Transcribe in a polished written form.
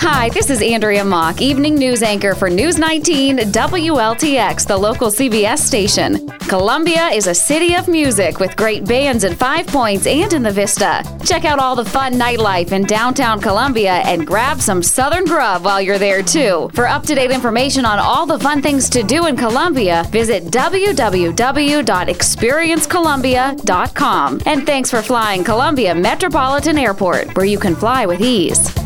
Hi, this is Andrea Mock, evening news anchor for News 19 WLTX, the local CBS station. Columbia is a city of music with great bands in Five Points and in the Vista. Check out all the fun nightlife in downtown Columbia and grab some Southern grub while you're there too. For up-to-date information on all the fun things to do in Columbia, visit www.experiencecolumbia.com. And thanks for flying Columbia Metropolitan Airport, where you can fly with ease.